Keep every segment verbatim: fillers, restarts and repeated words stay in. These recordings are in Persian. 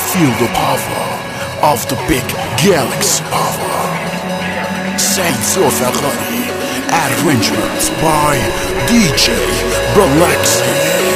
feel the power of the big galaxy power. Saints of Agari, arrangements by D J Relaxing.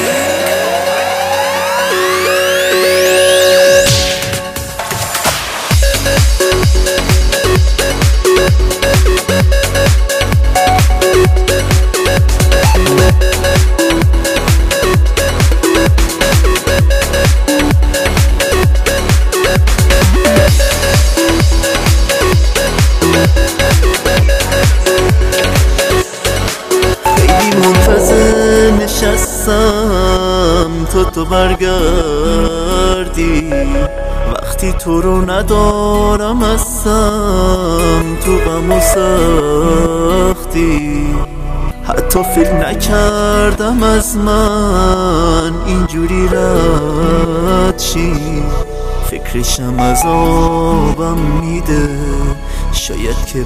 نشستم تو تو برگردی، وقتی تو رو ندارم هستم تو غم و سختی. حتی فکر نکردم از من اینجوری رد شی، فکرشم از آبم میده شاید که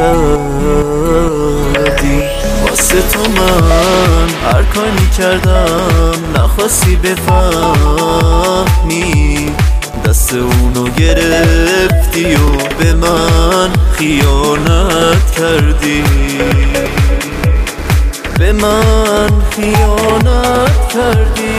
برگردی. واسه تو من هر کاری کردم نخواستی بفهمی، دست اونو گرفتی و به من خیانت کردی، به من خیانت کردی.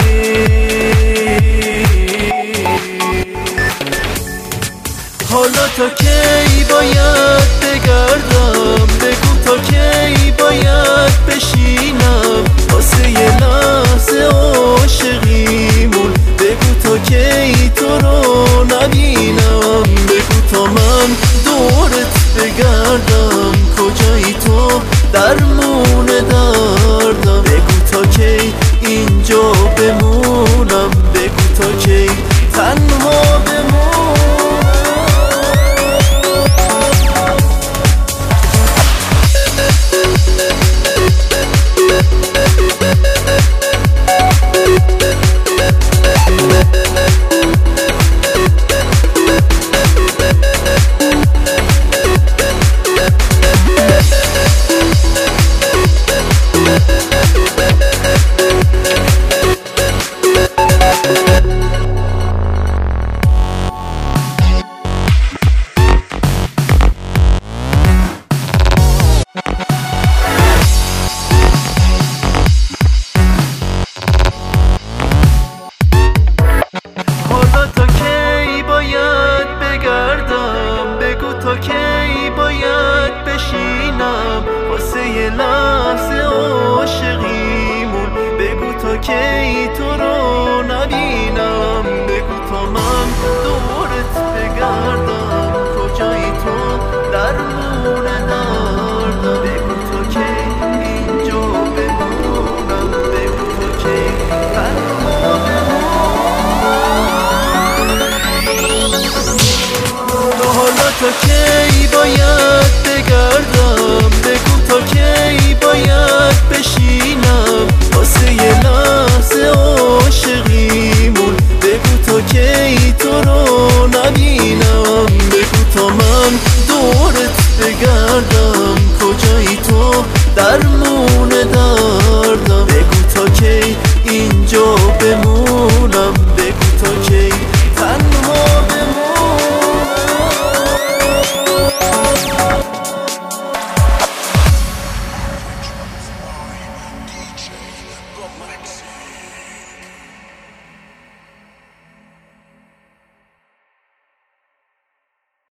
حالا تا کی باید بگردم؟ بگو تا کی باید بشینم واسه یه لحظه عاشقیمون؟ بگو تا کی تو رو نبینم؟ بگو تا من دورت بگردم کجایی تو درمون دردم؟ بگو تا کی اینجا بمونم؟ بگو تا کی تنها بمونم؟ تا کی باید بشینم واسه یه لحظه عاشقیمون؟ بگو تا کی تو رو نبینم؟